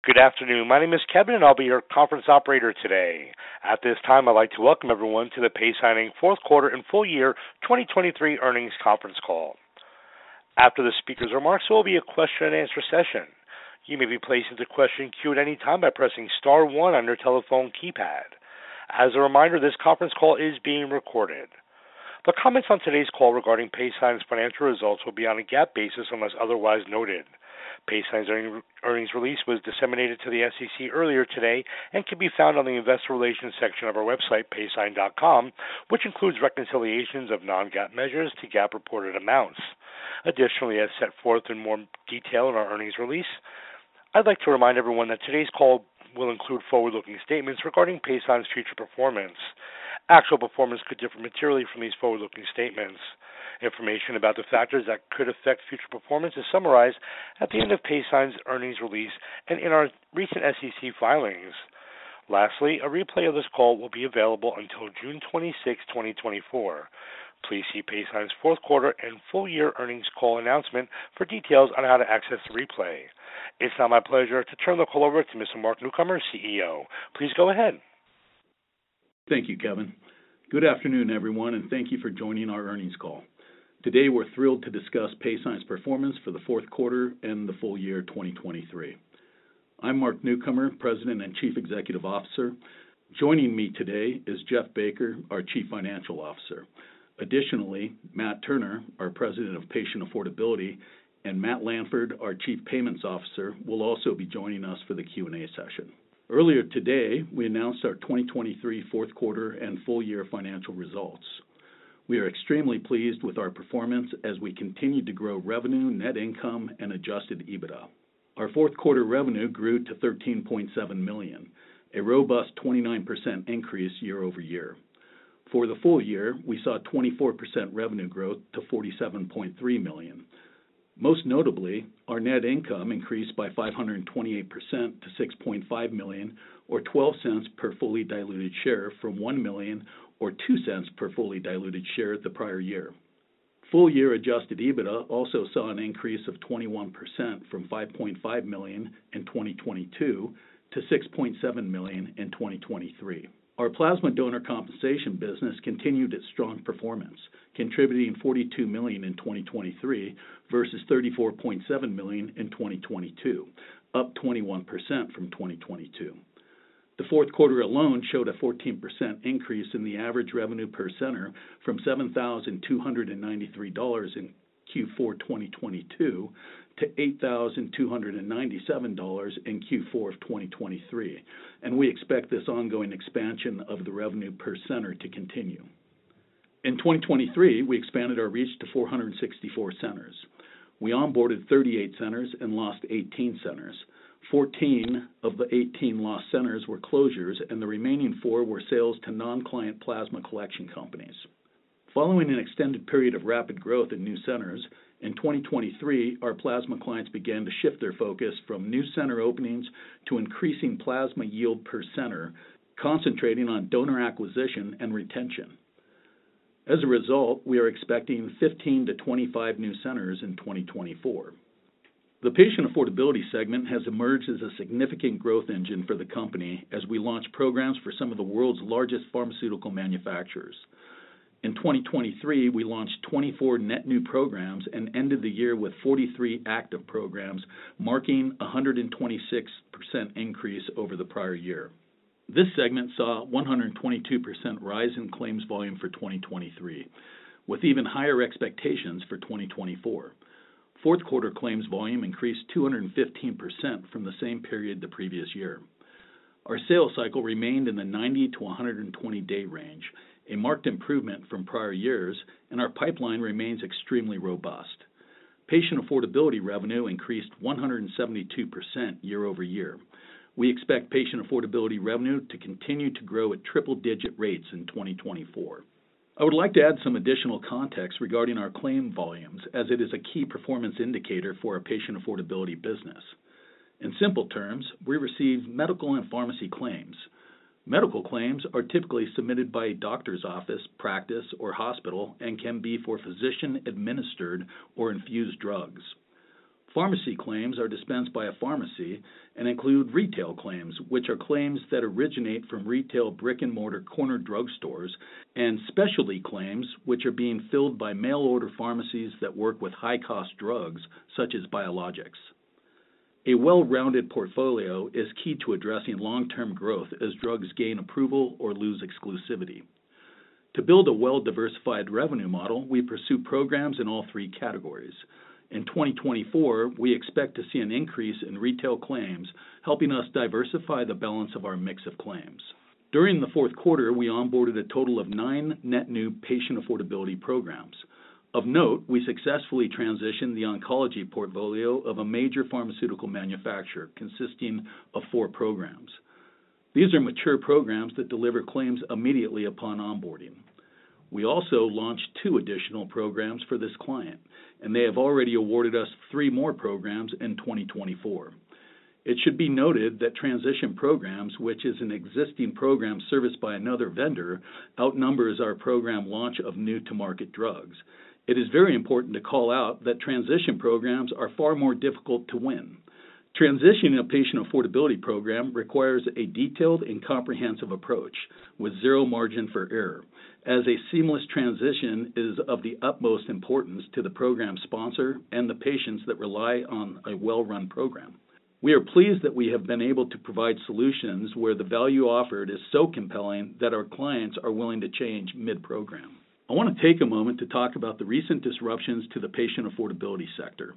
Good afternoon. My name is Kevin, and I'll be your conference operator today. At this time, I'd like to welcome everyone to the PaySign fourth quarter and full year 2023 earnings conference call. After the speaker's remarks, there will be a question-and-answer session. You may be placed into question queue at any time by pressing star one on your telephone keypad. As a reminder, this conference call is being recorded. The comments on today's call regarding PaySign's financial results will be on a GAAP basis unless otherwise noted. PaySign's earnings release was disseminated to the SEC earlier today and can be found on the investor relations section of our website, paysign.com, which includes reconciliations of non-GAAP measures to GAAP reported amounts. Additionally, as set forth in more detail in our earnings release, I'd like to remind everyone that today's call will include forward-looking statements regarding PaySign's future performance. Actual performance could differ materially from these forward-looking statements. Information about the factors that could affect future performance is summarized at the end of PaySign's earnings release and in our recent SEC filings. Lastly, a replay of this call will be available until June 26, 2024. Please see PaySign's fourth quarter and full year earnings call announcement for details on how to access the replay. It's now my pleasure to turn the call over to Mr. Mark Newcomer, CEO. Please go ahead. Thank you, Kevin. Good afternoon, everyone, and thank you for joining our earnings call. Today, we're thrilled to discuss PaySign's performance for the fourth quarter and the full year 2023. I'm Mark Newcomer, President and Chief Executive Officer. Joining me today is Jeff Baker, our Chief Financial Officer. Additionally, Matt Turner, our President of Patient Affordability, and Matt Lanford, our Chief Payments Officer, will also be joining us for the Q&A session. Earlier today, we announced our 2023 fourth quarter and full year financial results. We are extremely pleased with our performance as we continue to grow revenue, net income, and adjusted EBITDA. Our fourth quarter revenue grew to $13.7 million, a robust 29% increase year over year. For the full year, we saw 24% revenue growth to $47.3 million. Most notably, our net income increased by 528% to $6.5 million, or 12 cents per fully diluted share, from $1 million, or 2 cents per fully diluted share the prior year. Full year adjusted EBITDA also saw an increase of 21% from $5.5 million in 2022 to $6.7 million in 2023. Our plasma donor compensation business continued its strong performance, contributing $42 million in 2023 versus $34.7 million in 2022, up 21% from 2022. The fourth quarter alone showed a 14% increase in the average revenue per center from $7,293 in Q4 2022 to $8,297 in Q4 of 2023, and we expect this ongoing expansion of the revenue per center to continue. In 2023, we expanded our reach to 464 centers. We onboarded 38 centers and lost 18 centers. 14 of the 18 lost centers were closures, and the remaining 4 were sales to non-client plasma collection companies. Following an extended period of rapid growth in new centers, in 2023, our plasma clients began to shift their focus from new center openings to increasing plasma yield per center, concentrating on donor acquisition and retention. As a result, we are expecting 15 to 25 new centers in 2024. The patient affordability segment has emerged as a significant growth engine for the company as we launch programs for some of the world's largest pharmaceutical manufacturers. In 2023, we launched 24 net new programs and ended the year with 43 active programs, marking a 126% increase over the prior year. This segment saw a 122% rise in claims volume for 2023, with even higher expectations for 2024. Fourth quarter claims volume increased 215% from the same period the previous year. Our sales cycle remained in the 90 to 120-day range, a marked improvement from prior years, and our pipeline remains extremely robust. Patient affordability revenue increased 172% year over year. We expect patient affordability revenue to continue to grow at triple-digit rates in 2024. I would like to add some additional context regarding our claim volumes, as it is a key performance indicator for our patient affordability business. In simple terms, we receive medical and pharmacy claims. Medical claims are typically submitted by a doctor's office, practice, or hospital and can be for physician-administered or infused drugs. Pharmacy claims are dispensed by a pharmacy and include retail claims, which are claims that originate from retail brick-and-mortar corner drugstores, and specialty claims, which are being filled by mail-order pharmacies that work with high-cost drugs, such as biologics. A well-rounded portfolio is key to addressing long-term growth as drugs gain approval or lose exclusivity. To build a well-diversified revenue model, we pursue programs in all three categories. In 2024, we expect to see an increase in retail claims, helping us diversify the balance of our mix of claims. During the fourth quarter, we onboarded a total of 9 net new patient affordability programs. Of note, we successfully transitioned the oncology portfolio of a major pharmaceutical manufacturer, consisting of 4 programs. These are mature programs that deliver claims immediately upon onboarding. We also launched 2 additional programs for this client, and they have already awarded us 3 more programs in 2024. It should be noted that transition programs, which is an existing program serviced by another vendor, outnumbers our program launch of new-to-market drugs. It is very important to call out that transition programs are far more difficult to win. Transitioning a patient affordability program requires a detailed and comprehensive approach with zero margin for error, as a seamless transition is of the utmost importance to the program sponsor and the patients that rely on a well-run program. We are pleased that we have been able to provide solutions where the value offered is so compelling that our clients are willing to change mid-program. I want to take a moment to talk about the recent disruptions to the patient affordability sector.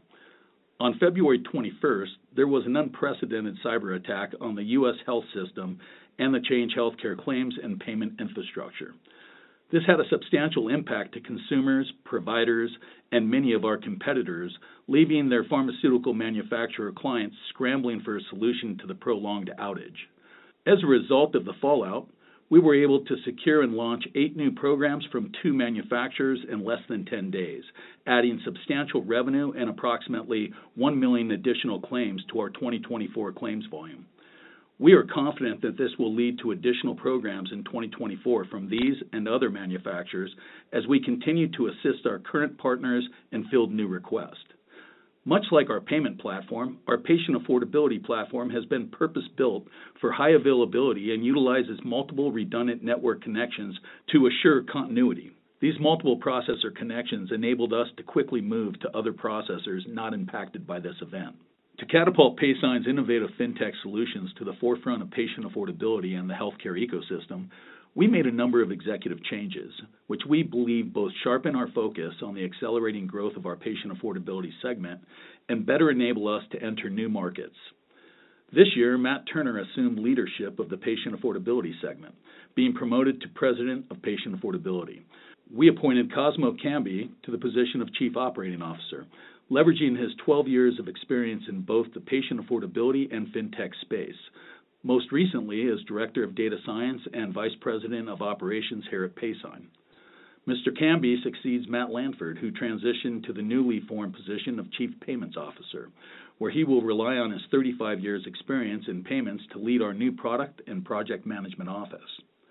On February 21st, there was an unprecedented cyber attack on the U.S. health system and the Change Healthcare claims and payment infrastructure. This had a substantial impact to consumers, providers, and many of our competitors, leaving their pharmaceutical manufacturer clients scrambling for a solution to the prolonged outage. As a result of the fallout, we were able to secure and launch 8 new programs from 2 manufacturers in less than 10 days, adding substantial revenue and approximately 1 million additional claims to our 2024 claims volume. We are confident that this will lead to additional programs in 2024 from these and other manufacturers as we continue to assist our current partners and field new requests. Much like our payment platform, our patient affordability platform has been purpose-built for high availability and utilizes multiple redundant network connections to assure continuity. These multiple processor connections enabled us to quickly move to other processors not impacted by this event. To catapult Paysign's innovative fintech solutions to the forefront of patient affordability and the healthcare ecosystem, we made a number of executive changes, which we believe both sharpen our focus on the accelerating growth of our patient affordability segment and better enable us to enter new markets. This year, Matt Turner assumed leadership of the patient affordability segment, being promoted to President of Patient Affordability. We appointed Cosmo Camby to the position of Chief Operating Officer, leveraging his 12 years of experience in both the patient affordability and fintech space, most recently as Director of Data Science and Vice President of Operations here at Paysign. Mr. Camby succeeds Matt Lanford, who transitioned to the newly formed position of Chief Payments Officer, where he will rely on his 35 years' experience in payments to lead our new product and project management office.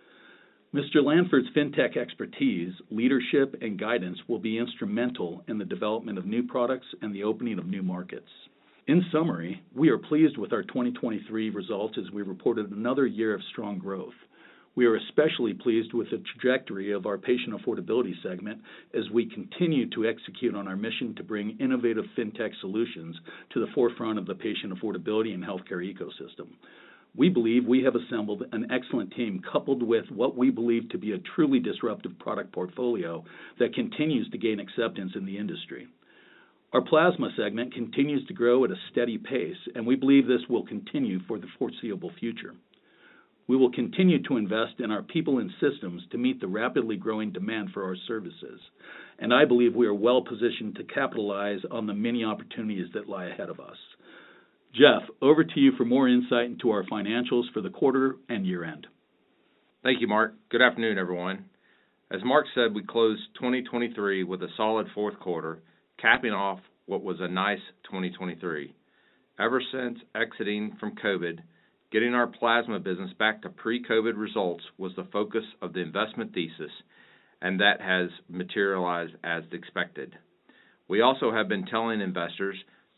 Mr. Lanford's fintech expertise, leadership, and guidance will be instrumental in the development of new products and the opening of new markets. In summary, we are pleased with our 2023 results as we reported another year of strong growth. We are especially pleased with the trajectory of our patient affordability segment as we continue to execute on our mission to bring innovative fintech solutions to the forefront of the patient affordability and healthcare ecosystem. We believe we have assembled an excellent team coupled with what we believe to be a truly disruptive product portfolio that continues to gain acceptance in the industry. Our plasma segment continues to grow at a steady pace, and we believe this will continue for the foreseeable future. We will continue to invest in our people and systems to meet the rapidly growing demand for our services, and I believe we are well positioned to capitalize on the many opportunities that lie ahead of us. Jeff, over to you for more insight into our financials for the quarter and year-end. Thank you, Mark. Good afternoon, everyone. As Mark said, we closed 2023 with a solid fourth quarter, capping off what was a nice 2023. Ever since exiting from COVID, getting our plasma business back to pre-COVID results was the focus of the investment thesis, and that has materialized as expected. We also have been telling investors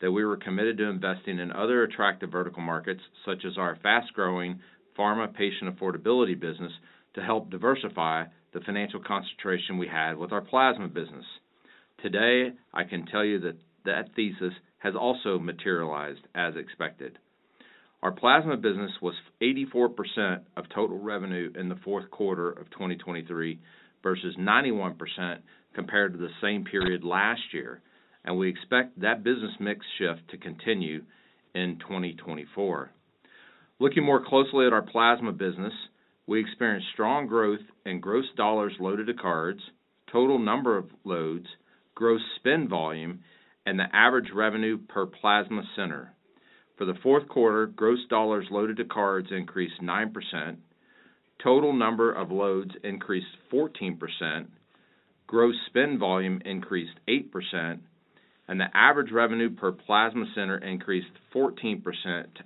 that we were committed to investing in other attractive vertical markets, such as our fast-growing pharma patient affordability business, to help diversify the financial concentration we had with our plasma business. Today, I can tell you that thesis has also materialized as expected. Our plasma business was 84% of total revenue in the fourth quarter of 2023 versus 91% compared to the same period last year, and we expect that business mix shift to continue in 2024. Looking more closely at our plasma business, we experienced strong growth in gross dollars loaded to cards, total number of loads, gross spend volume, and the average revenue per plasma center. For the fourth quarter, gross dollars loaded to cards increased 9%, total number of loads increased 14%, gross spend volume increased 8%, and the average revenue per plasma center increased 14% to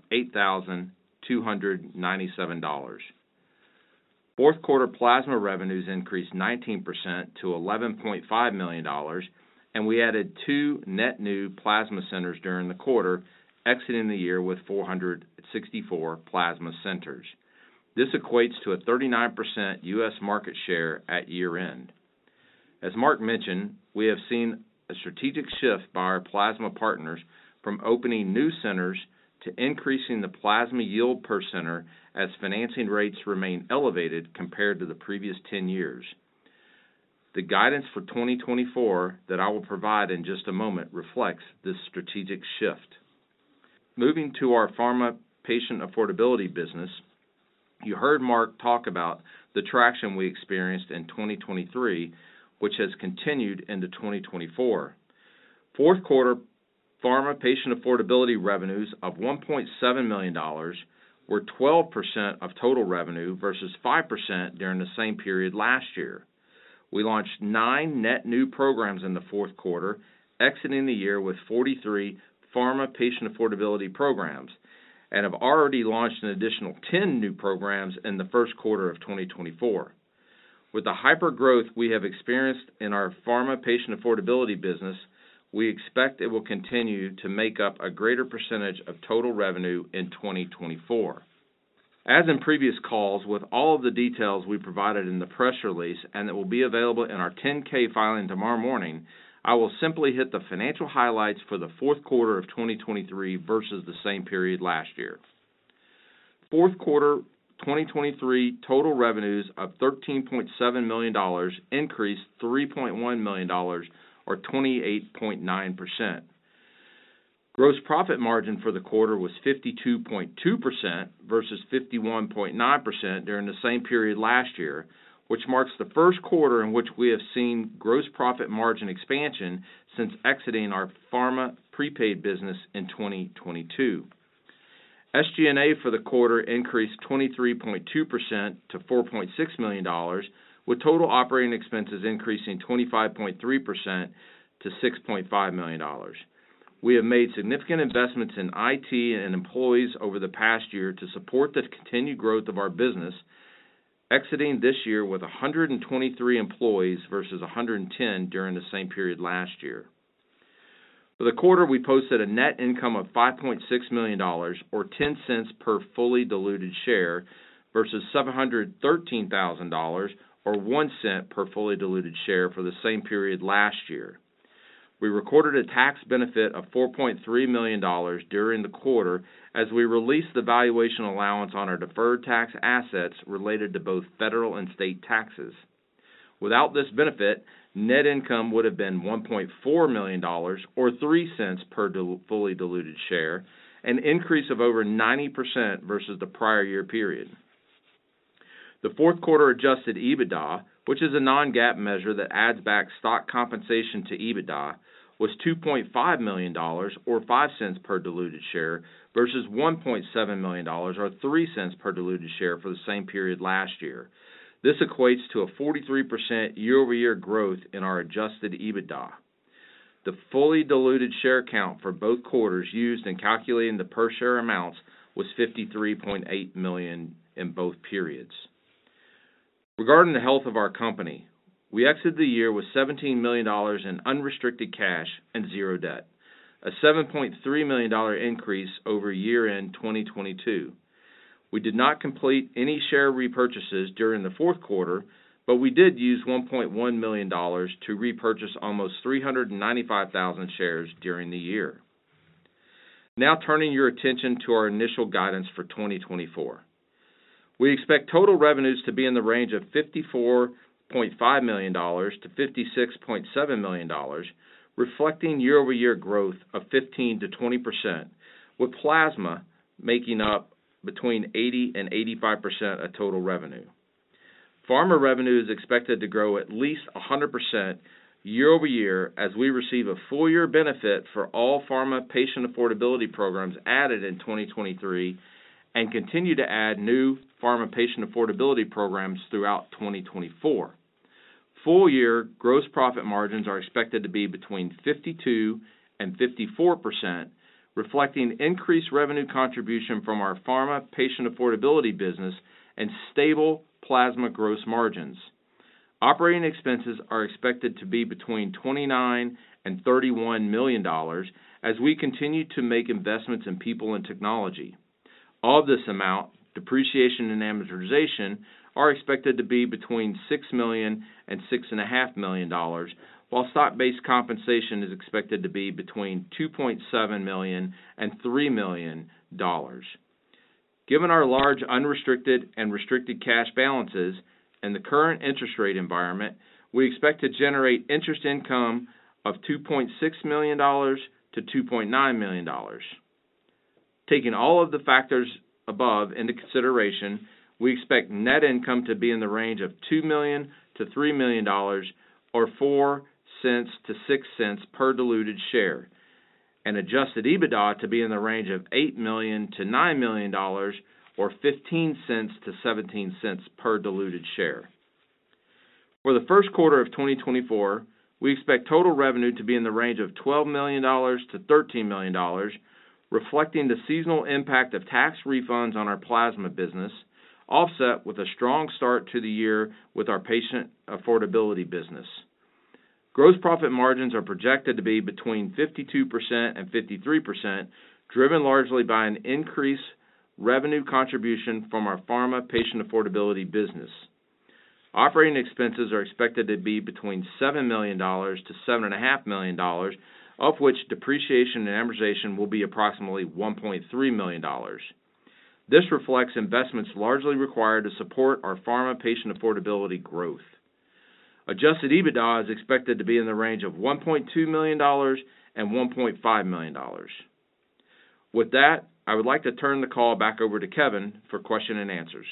$8,297. Fourth quarter plasma revenues increased 19% to $11.5 million, and we added 2 net new plasma centers during the quarter, exiting the year with 464 plasma centers. This equates to a 39% U.S. market share at year-end. As Mark mentioned, we have seen a strategic shift by our plasma partners from opening new centers to increasing the plasma yield per center as financing rates remain elevated compared to the previous 10 years. The guidance for 2024 that I will provide in just a moment reflects this strategic shift. Moving to our pharma patient affordability business, you heard Mark talk about the traction we experienced in 2023, which has continued into 2024. Fourth quarter pharma patient affordability revenues of $1.7 million were 12% of total revenue versus 5% during the same period last year. We launched 9 net new programs in the fourth quarter, exiting the year with 43 pharma patient affordability programs, and have already launched an additional 10 new programs in the first quarter of 2024. With the hyper growth we have experienced in our pharma patient affordability business, we expect it will continue to make up a greater percentage of total revenue in 2024. As in previous calls, with all of the details we provided in the press release and that will be available in our 10-K filing tomorrow morning, I will simply hit the financial highlights for the fourth quarter of 2023 versus the same period last year. Fourth quarter 2023 total revenues of $13.7 million increased $3.1 million, or 28.9%. Gross profit margin for the quarter was 52.2% versus 51.9% during the same period last year, which marks the first quarter in which we have seen gross profit margin expansion since exiting our pharma prepaid business in 2022. SG&A for the quarter increased 23.2% to $4.6 million, with total operating expenses increasing 25.3% to $6.5 million. We have made significant investments in IT and employees over the past year to support the continued growth of our business, exiting this year with 123 employees versus 110 during the same period last year. For the quarter, we posted a net income of $5.6 million, or 10 cents per fully diluted share, versus $713,000, or 1 cent per fully diluted share for the same period last year. We recorded a tax benefit of $4.3 million during the quarter as we released the valuation allowance on our deferred tax assets related to both federal and state taxes. Without this benefit, net income would have been $1.4 million, or 3 cents per fully diluted share, an increase of over 90% versus the prior year period. The fourth quarter adjusted EBITDA, which is a non-GAAP measure that adds back stock compensation to EBITDA, was $2.5 million, or 5 cents per diluted share, versus $1.7 million, or 3 cents per diluted share for the same period last year. This equates to a 43% year-over-year growth in our adjusted EBITDA. The fully diluted share count for both quarters used in calculating the per-share amounts was 53.8 million in both periods. Regarding the health of our company, we exited the year with $17 million in unrestricted cash and 0 debt. a $7.3 million increase over year-end 2022. We did not complete any share repurchases during the fourth quarter, but we did use $1.1 million to repurchase almost 395,000 shares during the year. Now turning your attention to our initial guidance for 2024. We expect total revenues to be in the range of $54.5 million to $56.7 million, reflecting year-over-year growth of 15 to 20%, with plasma making up between 80 and 85% of total revenue. Pharma revenue is expected to grow at least 100% year-over-year as we receive a full-year benefit for all pharma patient affordability programs added in 2023 and continue to add new pharma patient affordability programs throughout 2024. Full-year gross profit margins are expected to be between 52 and 54%, reflecting increased revenue contribution from our pharma patient affordability business and stable plasma gross margins. Operating expenses are expected to be between $29 and $31 million as we continue to make investments in people and technology. Of this amount, depreciation and amortization are expected to be between $6 million and $6.5 million, while stock-based compensation is expected to be between $2.7 million and $3 million. Given our large unrestricted and restricted cash balances and the current interest rate environment, we expect to generate interest income of $2.6 million to $2.9 million. Taking all of the factors above into consideration, we expect net income to be in the range of $2 million to $3 million, or 4 cents to 6 cents per diluted share, and adjusted EBITDA to be in the range of $8 million to $9 million, or 15 cents to 17 cents per diluted share. For the first quarter of 2024, we expect total revenue to be in the range of $12 million to $13 million, reflecting the seasonal impact of tax refunds on our plasma business, offset with a strong start to the year with our patient affordability business. Gross profit margins are projected to be between 52% and 53%, driven largely by an increased revenue contribution from our pharma patient affordability business. Operating expenses are expected to be between $7 million to $7.5 million, of which depreciation and amortization will be approximately $1.3 million. This reflects investments largely required to support our pharma patient affordability growth. Adjusted EBITDA is expected to be in the range of $1.2 million and $1.5 million. With that, I would like to turn the call back over to Kevin for question and answers.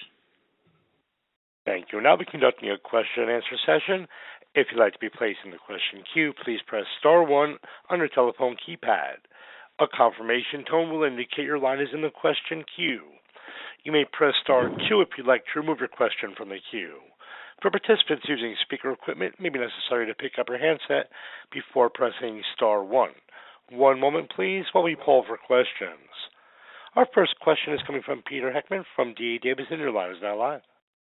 Thank you. We'll now be conducting a question and answer session. If you'd like to be placed in the question queue, please press star 1 on your telephone keypad. A confirmation tone will indicate your line is in the question queue. You may press star 2 if you'd like to remove your question from the queue. For participants using speaker equipment, it may be necessary to pick up your handset before pressing star 1. One moment, please, while we poll for questions. Our first question is coming from Peter Heckman from D.A. Davidson. Your line is now live.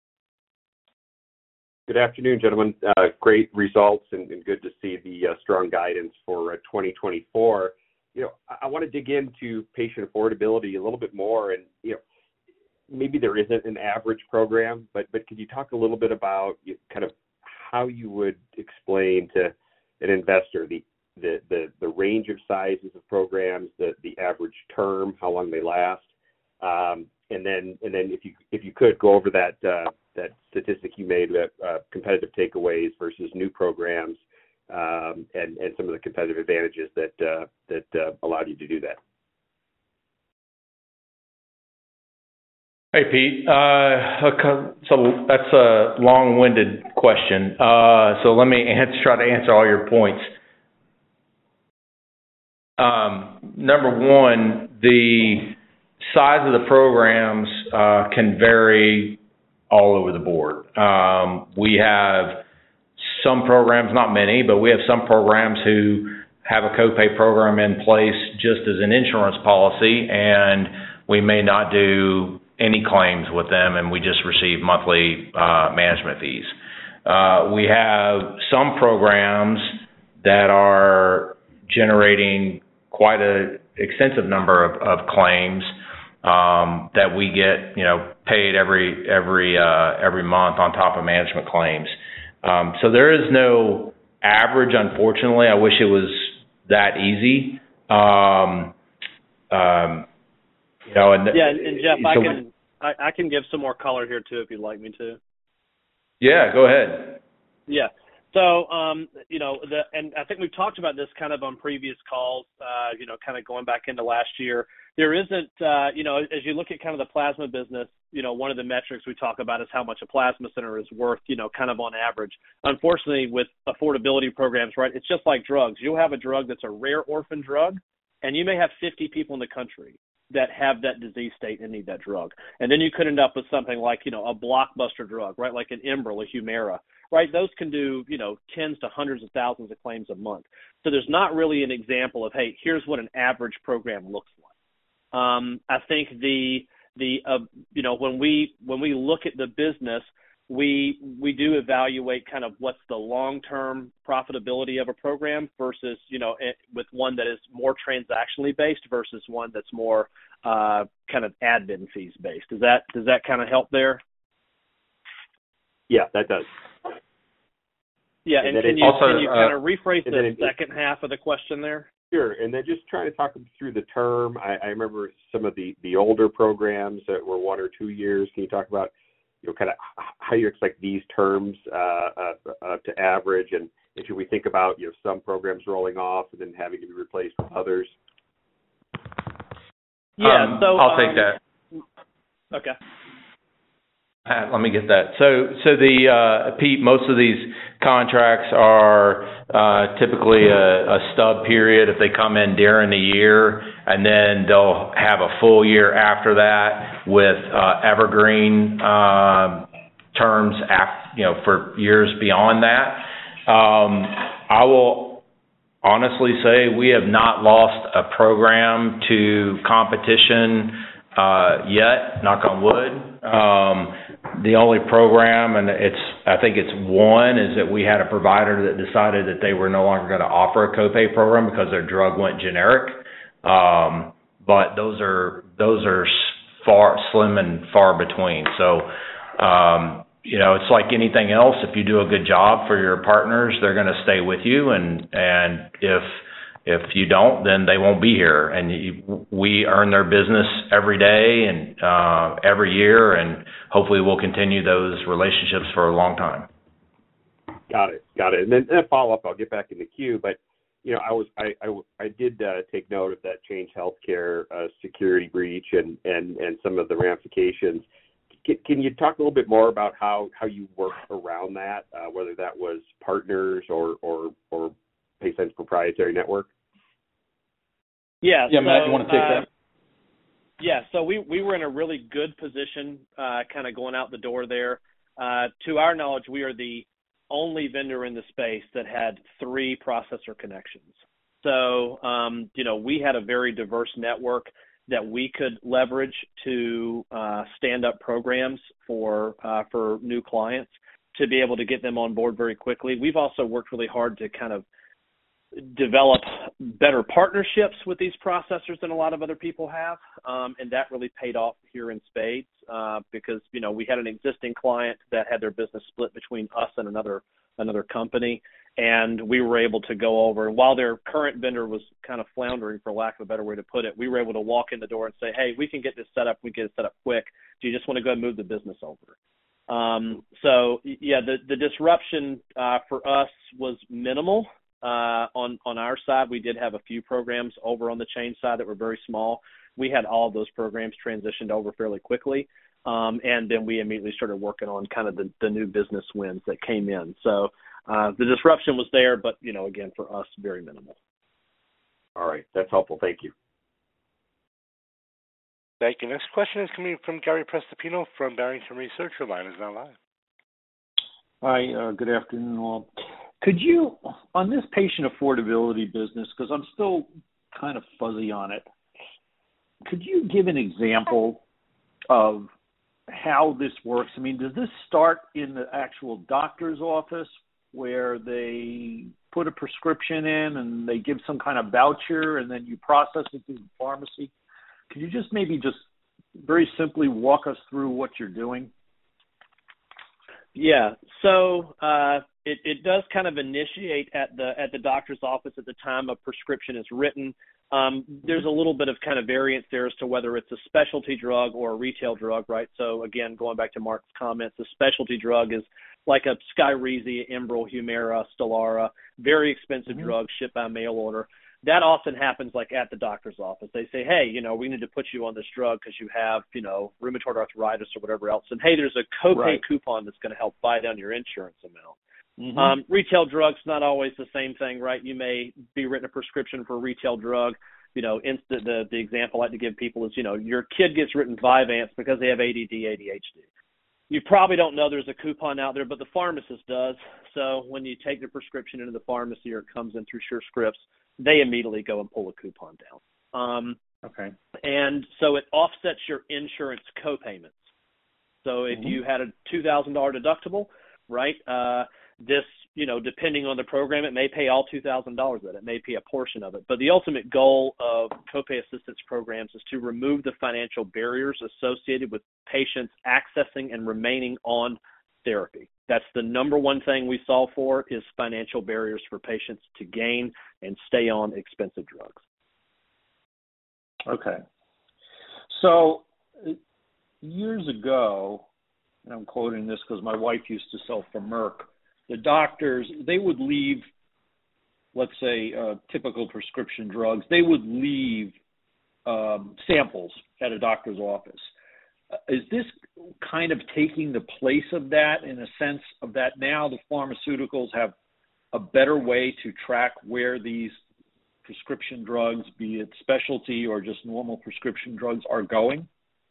Good afternoon, gentlemen. Great results and good to see the strong guidance for 2024. I want to dig into patient affordability a little bit more, and maybe there isn't an average program, but could you talk a little bit about kind of how you would explain to an investor the range of sizes of programs, the average term, how long they last, and then if you could go over that statistic you made about competitive takeaways versus new programs, and some of the competitive advantages that allowed you to do that. Hey, Pete. So that's a long-winded question. So let me try to answer all your points. Number one, the size of the programs can vary all over the board. We have some programs, not many, but we have some programs who have a copay program in place just as an insurance policy, and we may not do any claims with them, and we just receive monthly management fees. We have some programs that are generating quite a extensive number of claims that we get, paid every month on top of management claims. So there is no average, unfortunately. I wish it was that easy. And Jeff, I can give some more color here too if you'd like me to. Yeah, go ahead. Yeah. So, and I think we've talked about this kind of on previous calls, kind of going back into last year. There isn't, as you look at kind of the plasma business, one of the metrics we talk about is how much a plasma center is worth, kind of on average. Unfortunately, with affordability programs, right, it's just like drugs. You'll have a drug that's a rare orphan drug, and you may have 50 people in the country that have that disease state and need that drug. And then you could end up with something like, a blockbuster drug, right, like an Enbrel, a Humira, right? Those can do, tens to hundreds of thousands of claims a month. So there's not really an example of, hey, here's what an average program looks like. I think when we look at the business, we do evaluate kind of what's the long-term profitability of a program versus, with one that is more transactionally based versus one that's more kind of admin fees based. Does that kind of help there? Yeah, that does. Yeah, and can you kind of rephrase the second half of the question there? Sure, and then just trying to talk through the term. I remember some of the older programs that were 1 or 2 years. Can you talk about, kind of how you expect these terms to average, and should we think about, some programs rolling off and then having to be replaced with others? Yeah, so I'll take that. Okay. Let me get that. So Pete, most of these contracts are typically a stub period if they come in during the year, and then they'll have a full year after that with evergreen terms for years beyond that. I will honestly say we have not lost a program to competition yet, knock on wood. The only program, and I think it's one, is that we had a provider that decided that they were no longer going to offer a copay program because their drug went generic. But those are slim and far between. So, it's like anything else. If you do a good job for your partners, they're going to stay with you, and if you don't, then they won't be here. And we earn their business every day and every year, and hopefully we'll continue those relationships for a long time. Got it. And then a follow-up, I'll get back in the queue, but I did take note of that Change Healthcare security breach and some of the ramifications. Can you talk a little bit more about how you worked around that, whether that was partners or Paysign's proprietary network? Yeah, Matt, you want to take that? Yeah, so we were in a really good position kind of going out the door there. To our knowledge, we are the only vendor in the space that had 3 processor connections. So, we had a very diverse network that we could leverage to stand up programs for new clients to be able to get them on board very quickly. We've also worked really hard to kind of develop better partnerships with these processors than a lot of other people have, and that really paid off here in spades because we had an existing client that had their business split between us and another company, and we were able to go over. While their current vendor was kind of floundering, for lack of a better way to put it, we were able to walk in the door and say, hey, we can get this set up. We can get it set up quick. Do you just want to go and move the business over? The disruption for us was minimal. On our side, we did have a few programs over on the Change side that were very small. We had all of those programs transitioned over fairly quickly, and then we immediately started working on kind of the new business wins that came in. So the disruption was there, but, again, for us, very minimal. All right. That's helpful. Thank you. Thank you. Next question is coming from Gary Prestopino from Barrington Research. Your line is now live. Hi, good afternoon, all. Could you, on this patient affordability business, because I'm still kind of fuzzy on it, could you give an example of how this works? I mean, does this start in the actual doctor's office where they put a prescription in and they give some kind of voucher and then you process it through the pharmacy. Can you just maybe just very simply walk us through what you're doing? Yeah. So it does kind of initiate at the doctor's office at the time a prescription is written. There's a little bit of kind of variance there as to whether it's a specialty drug or a retail drug, right? So again, going back to Mark's comments, a specialty drug is like a Skyrizi, Enbrel, Humira, Stelara, very expensive drugs shipped by mail order. That often happens like at the doctor's office. They say, hey, we need to put you on this drug because you have, rheumatoid arthritis or whatever else. And hey, there's a copay coupon that's going to help buy down your insurance amount. Retail drugs, not always the same thing, right? You may be written a prescription for a retail drug. The example I like to give people is, your kid gets written Vyvanse because they have ADD, ADHD. You probably don't know there's a coupon out there, but the pharmacist does. So when you take the prescription into the pharmacy or it comes in through SureScripts, they immediately go and pull a coupon down. Okay. And so it offsets your insurance co-payments. So if you had a $2,000 deductible, right, this, depending on the program, it may pay all $2,000 of it. It may pay a portion of it. But the ultimate goal of copay assistance programs is to remove the financial barriers associated with patients accessing and remaining on therapy. That's the number one thing we solve for is financial barriers for patients to gain and stay on expensive drugs. Okay. So years ago, and I'm quoting this because my wife used to sell for Merck, the doctors, they would leave, let's say, typical prescription drugs, they would leave samples at a doctor's office. Is this kind of taking the place of that in a sense of that now the pharmaceuticals have a better way to track where these prescription drugs, be it specialty or just normal prescription drugs, are going?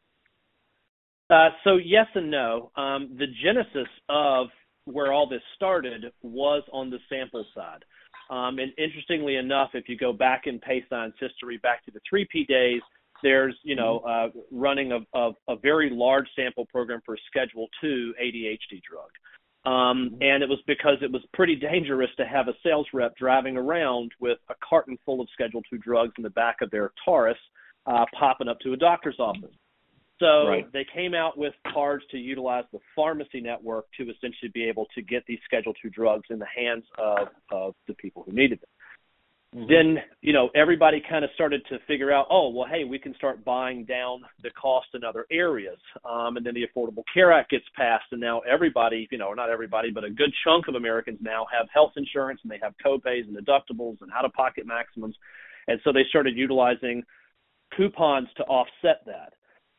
So yes and no. The genesis of where all this started was on the sample side. And interestingly enough, if you go back in Paysign's history, back to the 3P days, there's, running a very large sample program for a Schedule II ADHD drug. And it was because it was pretty dangerous to have a sales rep driving around with a carton full of Schedule II drugs in the back of their Taurus, popping up to a doctor's office. So they came out with cards to utilize the pharmacy network to essentially be able to get these Schedule II drugs in the hands of the people who needed them. Then, everybody kind of started to figure out, hey, we can start buying down the cost in other areas. And then the Affordable Care Act gets passed, and now everybody, not everybody, but a good chunk of Americans now have health insurance, and they have copays and deductibles and out-of-pocket maximums. And so they started utilizing coupons to offset that.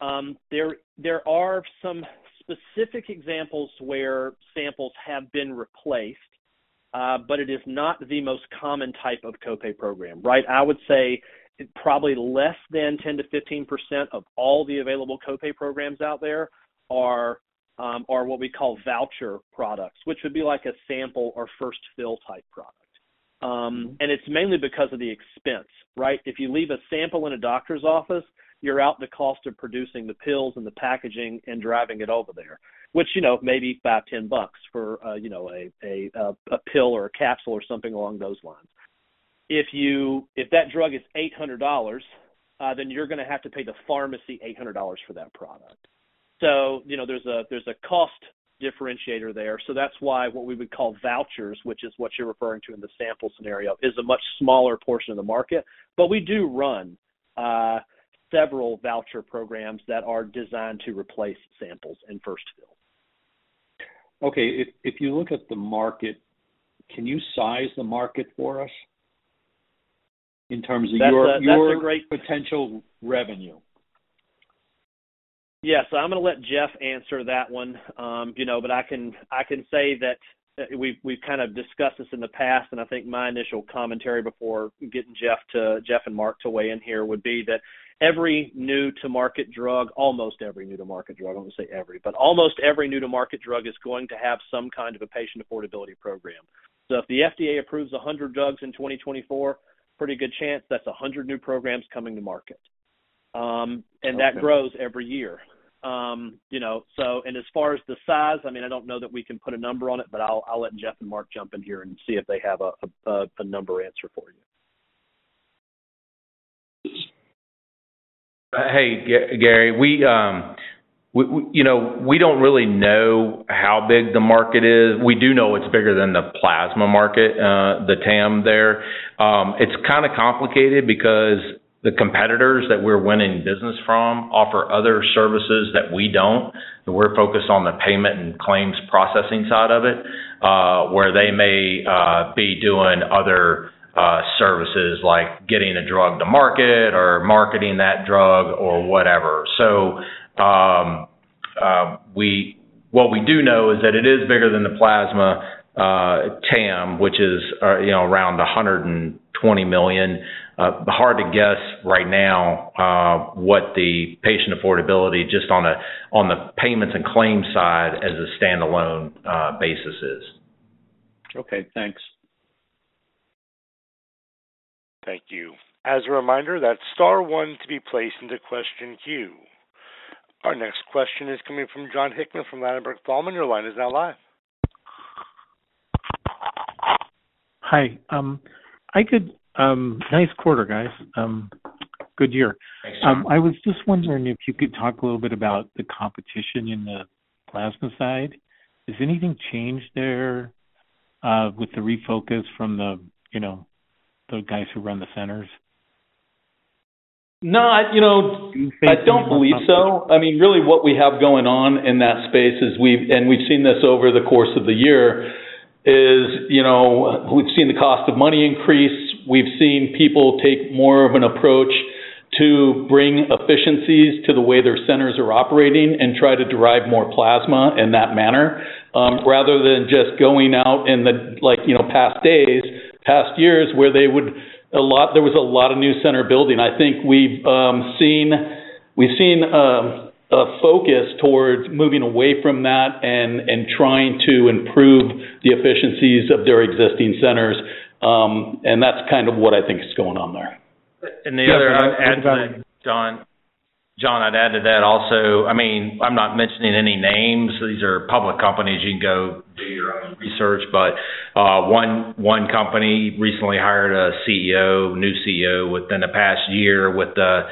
There are some specific examples where samples have been replaced, but it is not the most common type of copay program, right? I would say probably less than 10 to 15% of all the available copay programs out there are what we call voucher products, which would be like a sample or first fill type product. And it's mainly because of the expense, right? If you leave a sample in a doctor's office, you're out the cost of producing the pills and the packaging and driving it over there, which, maybe $5-10 for, a pill or a capsule or something along those lines. If that drug is $800, then you're going to have to pay the pharmacy $800 for that product. So, there's a cost differentiator there. So that's why what we would call vouchers, which is what you're referring to in the sample scenario, is a much smaller portion of the market. But we do run several voucher programs that are designed to replace samples and first fill. Okay, if you look at the market, can you size the market for us in terms of your potential revenue? Yeah, so I'm going to let Jeff answer that one, but I can say that we've kind of discussed this in the past, and I think my initial commentary before getting Jeff and Mark to weigh in here would be that every new-to-market drug, almost every new-to-market drug, I don't want to say every, but almost every new-to-market drug is going to have some kind of a patient affordability program. So if the FDA approves 100 drugs in 2024, pretty good chance that's 100 new programs coming to market. And that grows every year. And as far as the size, I mean, I don't know that we can put a number on it, but I'll let Jeff and Mark jump in here and see if they have a number answer for you. Hey, Gary, we don't really know how big the market is. We do know it's bigger than the plasma market, the TAM there. It's kind of complicated because the competitors that we're winning business from offer other services that we don't. We're focused on the payment and claims processing side of it, where they may be doing other services like getting a drug to market or marketing that drug or whatever. So what we do know is that it is bigger than the plasma TAM, which is around 120 million. Hard to guess right now what the patient affordability just on the payments and claims side as a standalone basis is. Okay, thanks. Thank you. As a reminder, that's star one to be placed into question queue. Our next question is coming from John Hickman from Ladenburg Thalmann. Your line is now live. Hi. Nice quarter, guys. Good year. Thanks, John. I was just wondering if you could talk a little bit about the competition in the plasma side. Has anything changed there with the refocus from the guys who run the centers? No, I don't believe so. I mean, really what we have going on in that space is we've seen this over the course of the year is, we've seen the cost of money increase. We've seen people take more of an approach to bring efficiencies to the way their centers are operating and try to derive more plasma in that manner, rather than just going out in the past years where there was a lot of new center building. I think we've seen a focus towards moving away from that and trying to improve the efficiencies of their existing centers, and that's kind of what I think is going on there. And the other, I'd add to that, John, I'd add to that also, I mean, I'm not mentioning any names. These are public companies. You can go do your own research. But one company recently hired a new CEO within the past year with the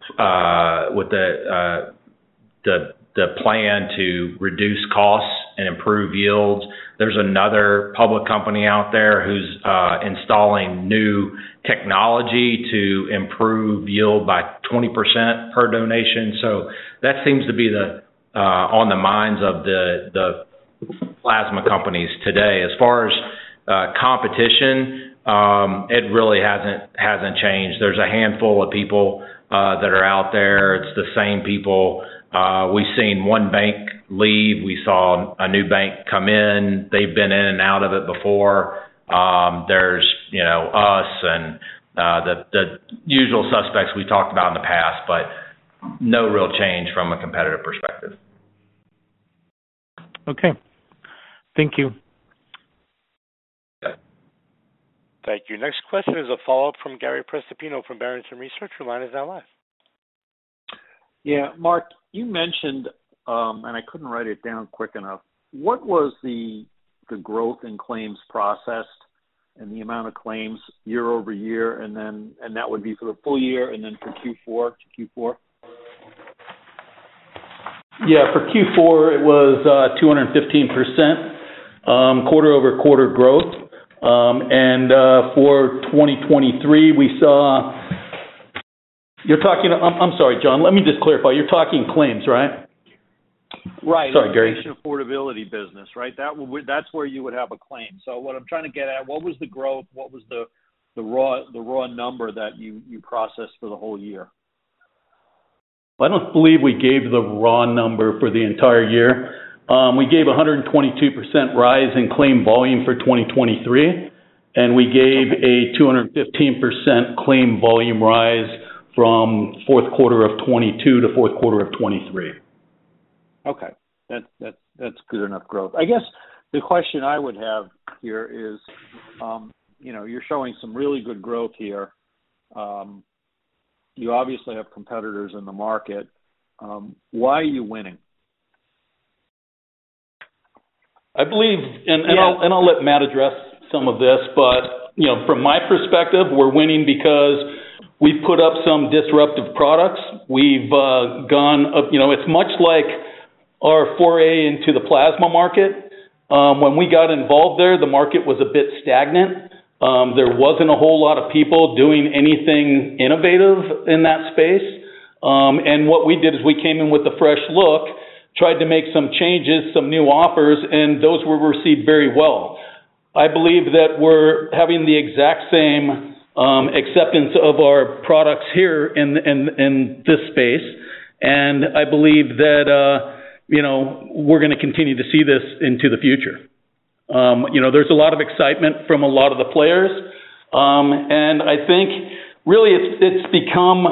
plan to reduce costs and improve yields. There's another public company out there who's installing new technology to improve yield by 20% per donation. So that seems to be on the minds of the plasma companies today. As far as competition, it really hasn't changed. There's a handful of people that are out there. It's the same people. We've seen one bank leave. We saw a new bank come in. They've been in and out of it before. There's, us and the usual suspects we talked about in the past, but no real change from a competitive perspective. Okay. Thank you. Okay. Thank you. Next question is a follow-up from Gary Prestopino from Barrington Research. Your line is now live. Yeah, Mark, you mentioned, and I couldn't write it down quick enough, what was the growth in claims processed and the amount of claims year over year, and that would be for the full year, and then for Q4 to Q4? Yeah, for Q4 it was 215% quarter-over-quarter growth, and for 2023 we saw. You're talking. I'm sorry, John. Let me just clarify. You're talking claims, right? Right. Sorry, Gary. Patient affordability business, right? That's where you would have a claim. So what I'm trying to get at, what was the growth? What was the raw number that you processed for the whole year? I don't believe we gave the raw number for the entire year. We gave 122% rise in claim volume for 2023, and we gave a 215% claim volume rise from fourth quarter of 22 to fourth quarter of 23. Okay, that's good enough growth. I guess the question I would have here is, you're showing some really good growth here. You obviously have competitors in the market. Why are you winning? I believe, I'll let Matt address some of this, but from my perspective, we're winning because we've put up some disruptive products. We've gone up, it's much like our foray into the plasma market. When we got involved there, the market was a bit stagnant. There wasn't a whole lot of people doing anything innovative in that space. And what we did is we came in with a fresh look, tried to make some changes, some new offers, and those were received very well. I believe that we're having the exact same acceptance of our products here in this space, and I believe that we're going to continue to see this into the future. There's a lot of excitement from a lot of the players, and I think really it's become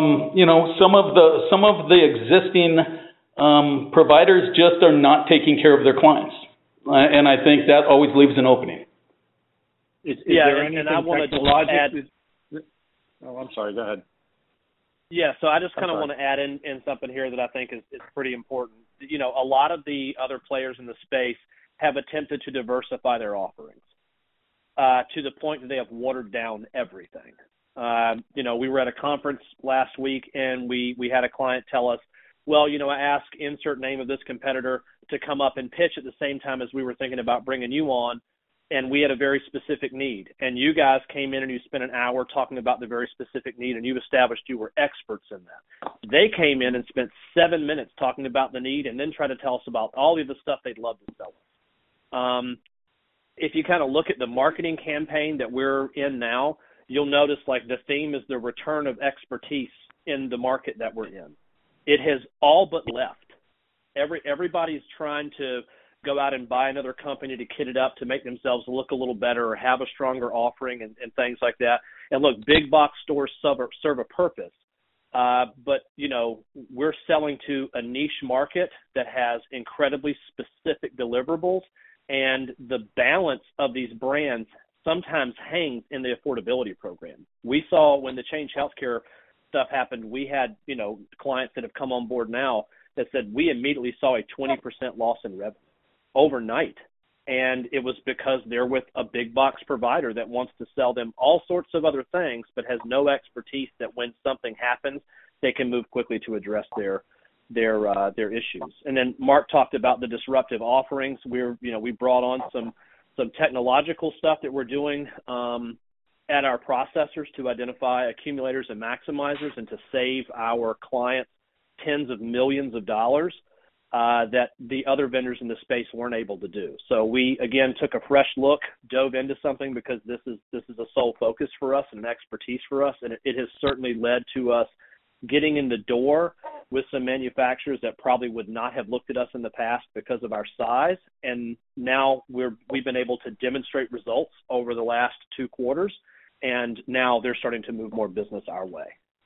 some of the existing providers just are not taking care of their clients, and I think that always leaves an opening. Is there anything I want to add? Oh, I'm sorry. Go ahead. Yeah, so I just kind of want to add in something here that I think is pretty important. A lot of the other players in the space have attempted to diversify their offerings to the point that they have watered down everything. We were at a conference last week, and we had a client tell us, well, I asked insert name of this competitor to come up and pitch at the same time as we were thinking about bringing you on, and we had a very specific need. And you guys came in and you spent an hour talking about the very specific need, and you established you were experts in that. They came in and spent 7 minutes talking about the need and then tried to tell us about all of the stuff they'd love to sell us. If you kind of look at the marketing campaign that we're in now, you'll notice like the theme is the return of expertise in the market that we're in. It has all but left. Everybody's trying to go out and buy another company to kit it up to make themselves look a little better or have a stronger offering and things like that. And look, big box stores serve a purpose. But, we're selling to a niche market that has incredibly specific deliverables, and the balance of these brands sometimes hangs in the affordability program. We saw when the Change Healthcare stuff happened, we had, clients that have come on board now that said we immediately saw a 20% loss in revenue overnight. And it was because they're with a big box provider that wants to sell them all sorts of other things, but has no expertise that when something happens, they can move quickly to address their issues. And then Mark talked about the disruptive offerings. We brought on some technological stuff that we're doing at our processors to identify accumulators and maximizers and to save our clients tens of millions of dollars that the other vendors in the space weren't able to do. So we, again, took a fresh look, dove into something because this is a sole focus for us and an expertise for us, and it has certainly led to us getting in the door with some manufacturers that probably would not have looked at us in the past because of our size. And now we've been able to demonstrate results over the last 2 quarters, and now they're starting to move more business our way.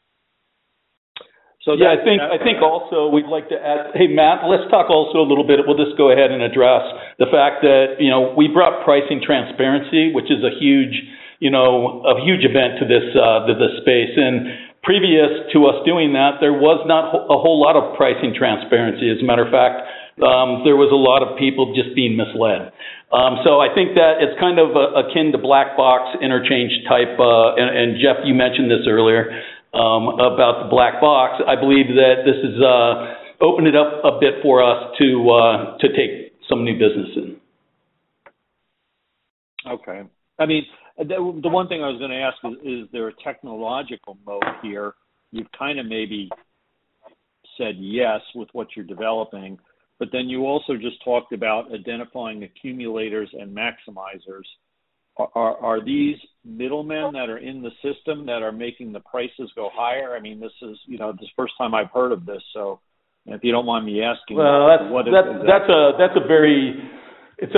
So yeah, I think also we'd like to add, hey, Matt, let's talk also a little bit. We'll just go ahead and address the fact that, we brought pricing transparency, which is a huge event to this space. And previous to us doing that, there was not a whole lot of pricing transparency. As a matter of fact, there was a lot of people just being misled. So I think that it's kind of akin to black box interchange type, and Jeff, you mentioned this earlier, about the black box. I believe that this has opened it up a bit for us to take some new business in. Okay. I mean, the one thing I was going to ask is there a technological mode here? You've kind of maybe said yes with what you're developing, but then you also just talked about identifying accumulators and maximizers. Are these middlemen that are in the system that are making the prices go higher? I mean, this is, this is the first time I've heard of this. So if you don't mind me asking, well, that's a very, it's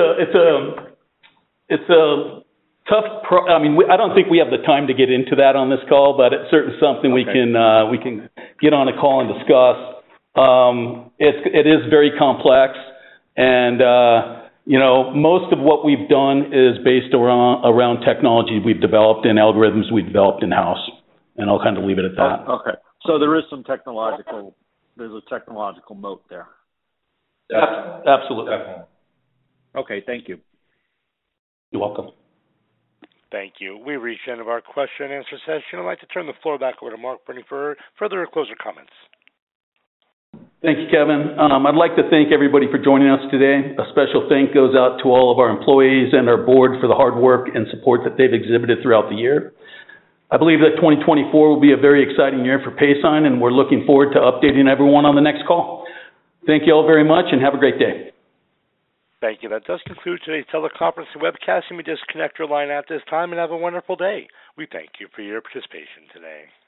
a tough. I don't think we have the time to get into that on this call, but it's certainly something we can get on a call and discuss. It is very complex, and most of what we've done is based around technology we've developed and algorithms we've developed in house, and I'll kind of leave it at that. Okay, so there is some technological there's a technological moat there. Absolutely. Definitely. Okay, thank you. You're welcome. Thank you. We reached the end of our question and answer session. I'd like to turn the floor back over to Mark for any further closing comments. Thank you, Kevin. I'd like to thank everybody for joining us today. A special thank goes out to all of our employees and our board for the hard work and support that they've exhibited throughout the year. I believe that 2024 will be a very exciting year for Paysign, and we're looking forward to updating everyone on the next call. Thank you all very much, and have a great day. Thank you. That does conclude today's teleconference and webcast. You may disconnect your line at this time and have a wonderful day. We thank you for your participation today.